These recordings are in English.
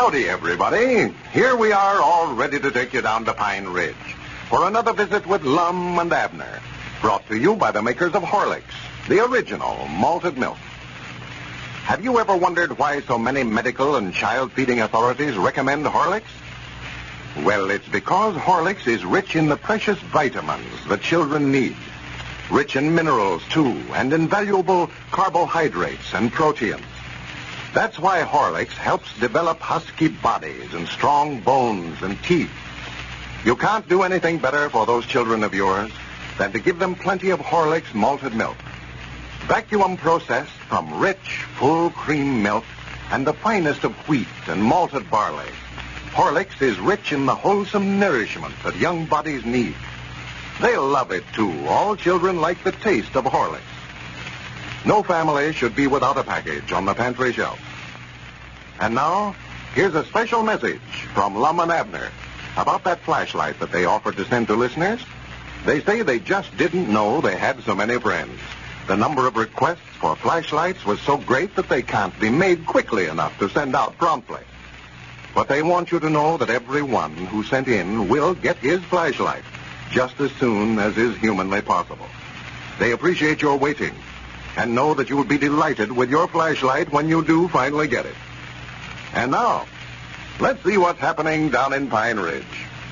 Howdy, everybody. Here we are, all ready to take you down to Pine Ridge for another visit with Lum and Abner, brought to you by the makers of Horlicks, the original malted milk. Have you ever wondered why so many medical and child-feeding authorities recommend Horlicks? Well, it's because Horlicks is rich in the precious vitamins that children need. Rich in minerals, too, and invaluable carbohydrates and proteins. That's why Horlicks helps develop husky bodies and strong bones and teeth. You can't do anything better for those children of yours than to give them plenty of Horlicks malted milk. Vacuum processed from rich, full cream milk and the finest of wheat and malted barley. Horlicks is rich in the wholesome nourishment that young bodies need. They'll love it, too. All children like the taste of Horlicks. No family should be without a package on the pantry shelf. And now, here's a special message from Lum and Abner about that flashlight that they offered to send to listeners. They say they just didn't know they had so many friends. The number of requests for flashlights was so great that they can't be made quickly enough to send out promptly. But they want you to know that everyone who sent in will get his flashlight just as soon as is humanly possible. They appreciate your waiting and know that you will be delighted with your flashlight when you do finally get it. And now, let's see what's happening down in Pine Ridge.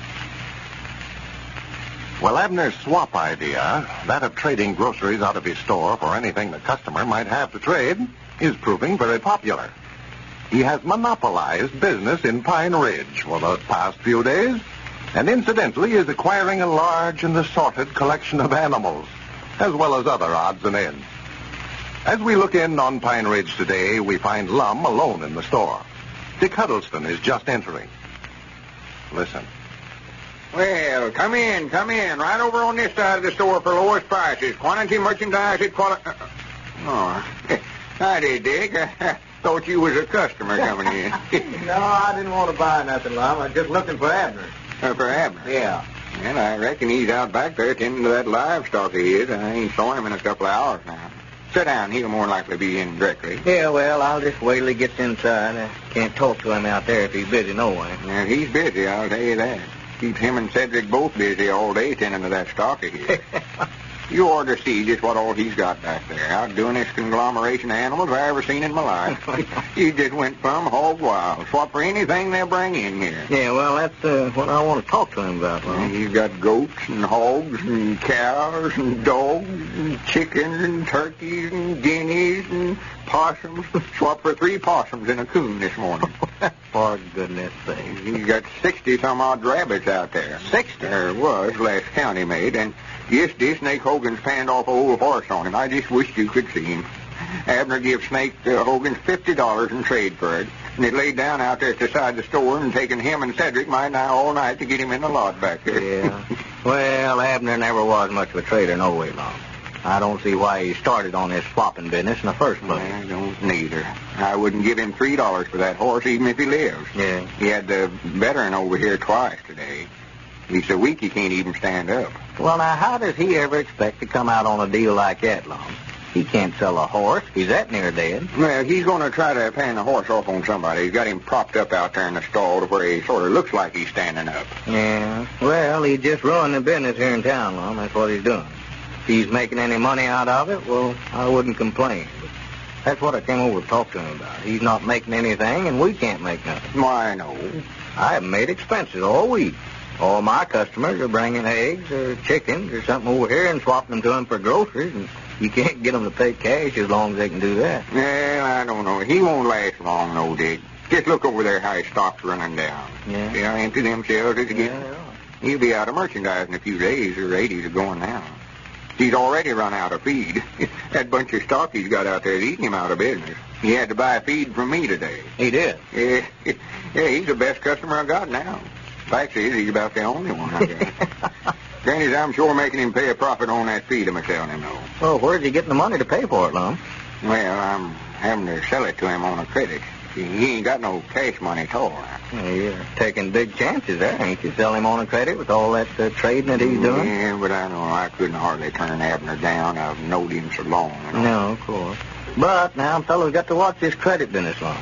Well, Abner's swap idea, that of trading groceries out of his store for anything the customer might have to trade, is proving very popular. He has monopolized business in Pine Ridge for the past few days, and incidentally is acquiring a large and assorted collection of animals, as well as other odds and ends. As we look in on Pine Ridge today, we find Lum alone in the store. Dick Huddleston is just entering. Listen. Well, come in. Right over on this side of the store for lowest prices. Quantity merchandise at quality... Oh, howdy, Dick. I thought you was a customer coming in. No, I didn't want to buy nothing, Lum. I was just looking for Abner. For Abner? Yeah. Well, I reckon he's out back there tending to that livestock of his. I ain't saw him in a couple of hours now. Sit down. He'll more likely be in directly. Yeah, well, I'll just wait till he gets inside. I can't talk to him out there if he's busy no way. Yeah, he's busy, I'll tell you that. Keeps him and Cedric both busy all day tending to that stock of his. You ought to see just what all he's got back there. Outdoing this conglomeration of animals I ever seen in my life. He just went plumb hog wild. Swap for anything they'll bring in here. Yeah, well, that's what I want to talk to him about, Lum. He's got goats and hogs and cows and dogs and chickens and turkeys and guineas and possums. Swap for 3 possums and a coon this morning. For goodness sake. He's got 60-some-odd rabbits out there. 60? There was, last count he made, and yesterday Snake Hogan's panned off a old horse on him. I just wished you could see him. Abner gave Snake Hogan $50 in trade for it, and it laid down out there at the side of the store and taken him and Cedric my now all night to get him in the lot back there. Yeah. Well, Abner never was much of a trader no way, Lum. I don't see why he started on this swapping business in the first place. I don't neither. I wouldn't give him $3 for that horse even if he lives. Yeah. He had the veteran over here twice today. He's so weak he can't even stand up. Well, now, how does he ever expect to come out on a deal like that, Lum? He can't sell a horse. He's that near dead. Well, he's going to try to pan the horse off on somebody. He's got him propped up out there in the stall to where he sort of looks like he's standing up. Yeah. Well, he just ruined the business here in town, Lum. That's what he's doing. If he's making any money out of it, well, I wouldn't complain. But that's what I came over to talk to him about. He's not making anything, and we can't make nothing. Why, no. I haven't made expenses all week. All my customers are bringing eggs or chickens or something over here and swapping them to them for groceries, and you can't get them to pay cash as long as they can do that. Well, I don't know. He won't last long, no, Dick. Just look over there how his stock's running down. Yeah. See how empty them shelves is again? Yeah. He'll be out of merchandise in a few days. Their 80s are going now. He's already run out of feed. That bunch of stock he's got out there is eating him out of business. He had to buy feed from me today. He did? Yeah, he's the best customer I got now. Fact is, he's about the only one I got. Granny's, I'm sure making him pay a profit on that feed I'm selling him, though. Well, where's he getting the money to pay for it, Lum? Well, I'm having to sell it to him on a credit. He ain't got no cash money at all. Well, you're taking big chances there, ain't you? Sell him on a credit with all that trading that he's doing? Yeah, but I know I couldn't hardly turn Abner down. I've known him so long. You know? No, of course. But now a fellow's got to watch this credit business, Lum.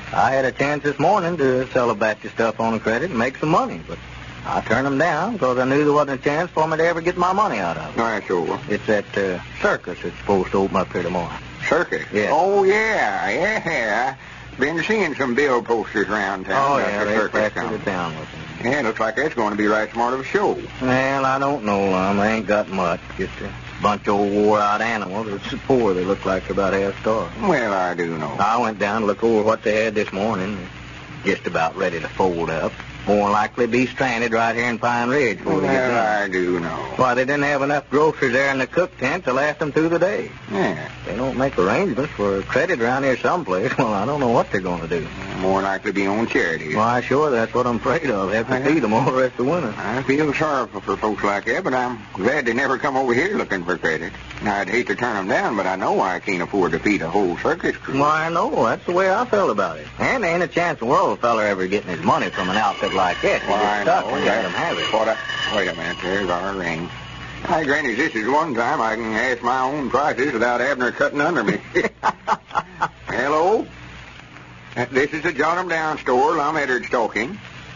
I had a chance this morning to sell a batch of stuff on credit and make some money, but I turned them down because I knew there wasn't a chance for me to ever get my money out of it. That's sure. It's that circus that's supposed to open up here tomorrow. Circus? Yeah. Oh, yeah. Been seeing some bill posters around town. Oh, about yeah, the they circus plastered coming. it down with them. Yeah, looks like that's going to be right smart of a show. Well, I don't know, Lum. I ain't got much. Just a bunch of old wore-out animals. It's so poor they look like they're about half starved. Well, I do know. I went down to look over what they had this morning. Just about ready to fold up. More likely be stranded right here in Pine Ridge before they get Well, done. I do know. Why, they didn't have enough groceries there in the cook tent to last them through the day. Yeah. They don't make arrangements for credit around here someplace. Well, I don't know what they're going to do. More likely be on charity. Why, sure, that's what I'm afraid of. Have to feed them all the rest of the winter. I feel sorrowful for folks like that, but I'm glad they never come over here looking for credit. I'd hate to turn them down, but I know I can't afford to feed a whole circus crew. Why, no, that's the way I felt about it. And there ain't a chance in the world a feller ever getting his money from an outfit like this. Why, He gets stuck no, when you let him have it. Wait a minute, there's our ring. Hi, Granny, this is one time I can ask my own prices without Abner cutting under me. Hello? This is the Jot 'em Down store. I'm Eddard talking.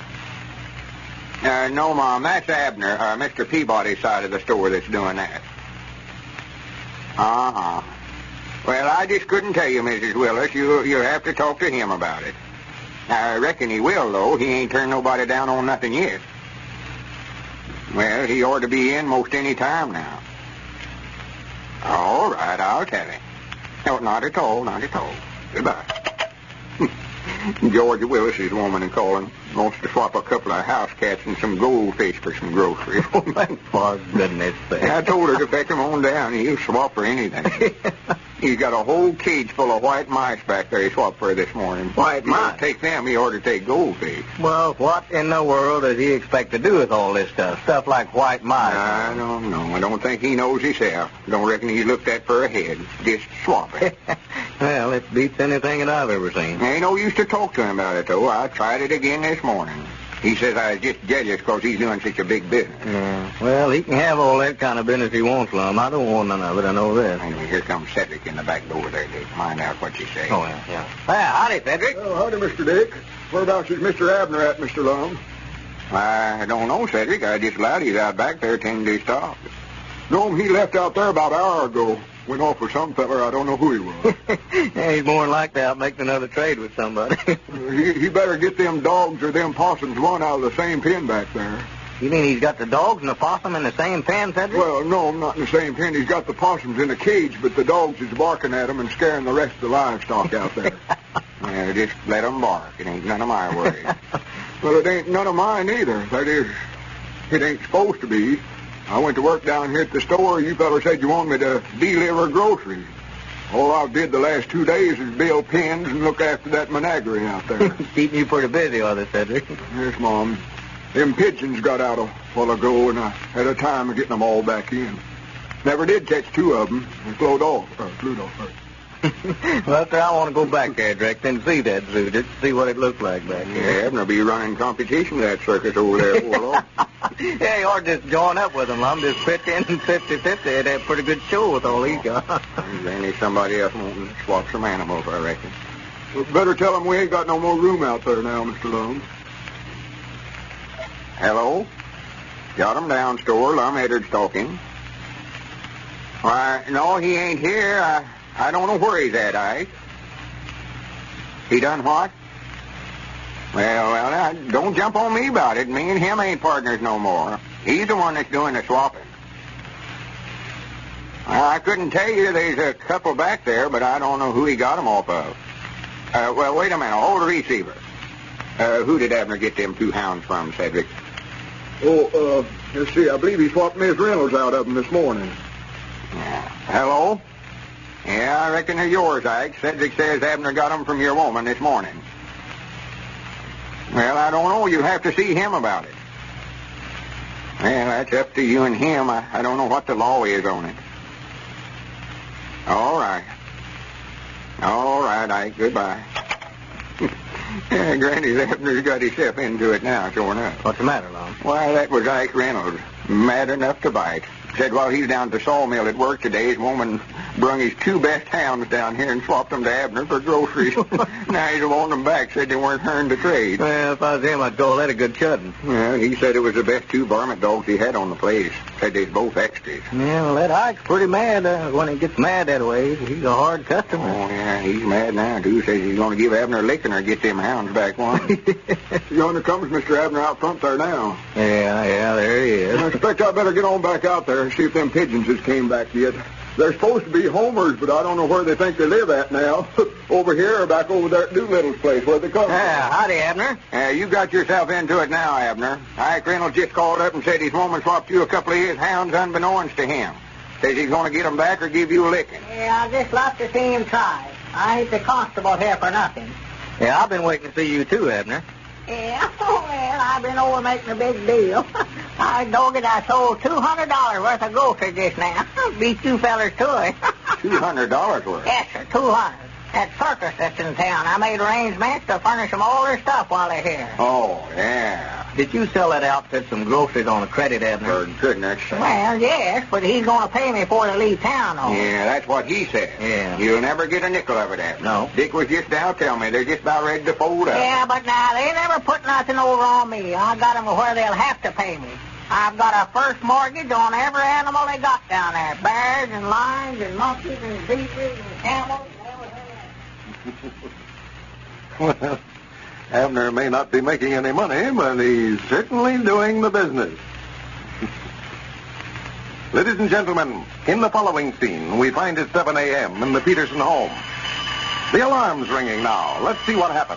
No, Mom, that's Abner, Mr. Peabody's side of the store that's doing that. Uh-huh. Well, I just couldn't tell you, Mrs. Willis. You'll have to talk to him about it. I reckon he will, though. He ain't turned nobody down on nothing yet. Well, he ought to be in most any time now. All right, I'll tell him. No, not at all. Goodbye. Georgia Willis's woman and calling wants to swap a couple of house cats and some goldfish for some groceries. For goodness sake. I told her to fetch them on down. He'll swap for anything. He's got a whole cage full of white mice back there he swapped for this morning. White mice? He don't take them, he ought to take goldfish. Well, what in the world does he expect to do with all this stuff? Stuff like white mice. I don't know. I don't think he knows himself. Don't reckon he's looked at for a head. Just swap it. Well, it beats anything that I've ever seen. Ain't no use to talk to him about it, though. I tried it again this morning. He says I was just jealous because he's doing such a big business. Yeah. Well, he can have all that kind of business he wants, Lum. I don't want none of it. I know that. Anyway, here comes Cedric in the back door there to find out what you say. Oh, yeah. Well, howdy, Cedric. Oh, howdy, Mr. Dick. Whereabouts is Mr. Abner at, Mr. Lum? I don't know, Cedric. I just allowed he's out back there tending to his stock. No, he left out there about an hour ago. Went off with some feller. I don't know who he was. Yeah, he's more than likely out making another trade with somebody. He better get them dogs or them possums one out of the same pen back there. You mean he's got the dogs and the possum in the same pen, Cedric? Well, no, not in the same pen. He's got the possums in a cage, but the dogs is barking at them and scaring the rest of the livestock out there. Well, just let them bark. It ain't none of my worries. Well, it ain't none of mine either. That is, it ain't supposed to be. I went to work down here at the store. You fellas said you wanted me to deliver groceries. All I've did the last 2 days is build pens and look after that menagerie out there. Keeping you pretty busy with it, Cedric. Yes, Mom. Them pigeons got out a while ago, and I had a time of getting them all back in. Never did catch 2 of them. They flew off. Well, sir, I want to go back there, Direct, and see that zoo, just to see what it looks like back Yeah, here. Abner be running competition with that circus over there for long. Yeah, you ought to just join up with him, Lum. Just pitch in 50-50. They'd have a pretty good show with all he's got. Then there's somebody else wanting to swap some animals, I reckon. Better tell them we ain't got no more room out there now, Mr. Lum. Hello? Jot 'em Down store. I'm Eddard talking. Why, no, he ain't here. I don't know where he's at, Ike. He done what? Well, don't jump on me about it. Me and him ain't partners no more. He's the one that's doing the swapping. I couldn't tell you. There's a couple back there, but I don't know who he got them off of. Well, wait a minute. Hold the receiver. Who did Abner get them 2 hounds from, Cedric? Oh, let's see. I believe he swapped Miss Reynolds out of them this morning. Yeah. Hello? Yeah, I reckon they're yours, Ike. Cedric says Abner got them from your woman this morning. Well, I don't know. You'll have to see him about it. Well, that's up to you and him. I don't know what the law is on it. All right. All right, Ike. Goodbye. Yeah, Granny's Abner's got himself into it now, sure enough. What's the matter, Lum? Why, that was Ike Reynolds. Mad enough to bite. Said while he's down at the sawmill at work today, his woman Brung his 2 best hounds down here and swapped them to Abner for groceries. Now he's wanting them back. Said they weren't earned to trade. Well, if I was him, I'd call that a good chudding. Well, he said it was the best 2 varmint dogs he had on the place. Said they's both extras. Yeah, well, that Ike's pretty mad when he gets mad that way. He's a hard customer. Oh, yeah, he's mad now, too. Says he's going to give Abner a licking or get them hounds back one. Yonder comes Mr. Abner out front there now. Yeah, there he is. I expect I better get on back out there and see if them pigeons has came back yet. They're supposed to be homers, but I don't know where they think they live at now. Over here or back over there at Doolittle's place, where they come Yeah, howdy, Abner. You got yourself into it now, Abner. Ike Reynolds just called up and said his woman swapped you a couple of his hounds unbeknownst to him. Says he's going to get them back or give you a licking. Yeah, I just love to see him try. I ain't the constable here for nothing. Yeah, I've been waiting to see you, too, Abner. Yeah, well, I've been over making a big deal. I dog it, I sold $200 worth of groceries just now. Beat you fellers to it. $200 worth? Yes, sir, $200. That circus that's in town, I made arrangements to furnish them all their stuff while they're here. Oh, yeah. Did you sell that outfit some groceries on a credit, Abner? For goodness sake. Well, yes, but he's going to pay me before they leave town, though. Yeah, that's what he said. Yeah. You'll never get a nickel of it, Abner. No. Dick was just now telling me they're just about ready to fold up. Yeah, but now, they never put nothing over on me. I got them where they'll have to pay me. I've got a first mortgage on every animal they got down there. Bears and lions and monkeys and zebras and camels and everything. Well, Abner may not be making any money, but he's certainly doing the business. Ladies and gentlemen, in the following scene, we find it 7 a.m. in the Peterson home. The alarm's ringing now. Let's see what happens.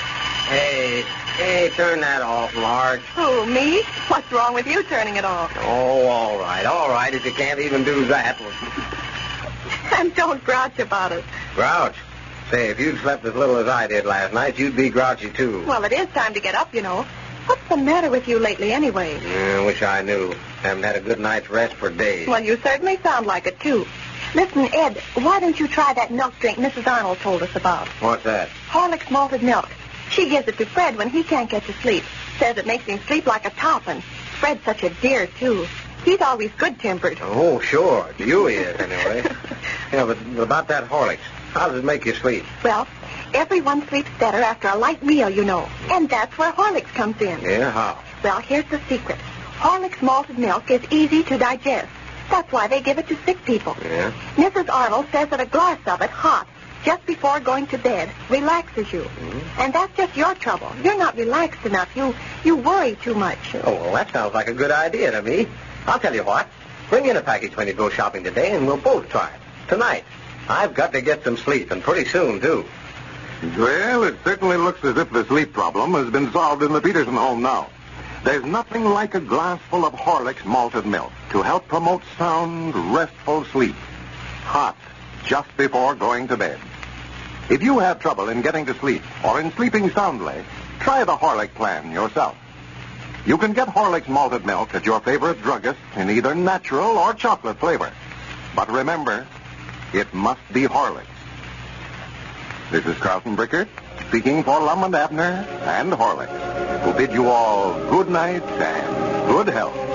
Hey, turn that off, Marge. Who, me? What's wrong with you turning it off? Oh, all right, if you can't even do that. And don't grouch about it. Grouch? Say, if you'd slept as little as I did last night, you'd be grouchy, too. Well, it is time to get up, you know. What's the matter with you lately, anyway? I wish I knew. Haven't had a good night's rest for days. Well, you certainly sound like it, too. Listen, Ed, why don't you try that milk drink Mrs. Arnold told us about? What's that? Horlicks malted milk. She gives it to Fred when he can't get to sleep. Says it makes him sleep like a top, and Fred's such a dear, too. He's always good-tempered. Oh, sure. You is, anyway. Yeah, but about that Horlicks, how does it make you sleep? Well, everyone sleeps better after a light meal, you know. And that's where Horlicks comes in. Yeah, how? Well, here's the secret. Horlicks malted milk is easy to digest. That's why they give it to sick people. Yeah? Mrs. Arnold says that a glass of it, hot, just before going to bed, relaxes you. Mm-hmm. And that's just your trouble. You're not relaxed enough. You worry too much. Oh, well, that sounds like a good idea to me. I'll tell you what. Bring in a package when you go shopping today, and we'll both try it. Tonight. I've got to get some sleep, and pretty soon, too. Well, it certainly looks as if the sleep problem has been solved in the Peterson home now. There's nothing like a glass full of Horlicks malted milk to help promote sound, restful sleep. Hot, just before going to bed. If you have trouble in getting to sleep or in sleeping soundly, try the Horlicks plan yourself. You can get Horlicks malted milk at your favorite druggist in either natural or chocolate flavor. But remember, it must be Horlicks. This is Carlton Brickert, speaking for Lum and Abner and Horlicks, who bid you all good night and good health.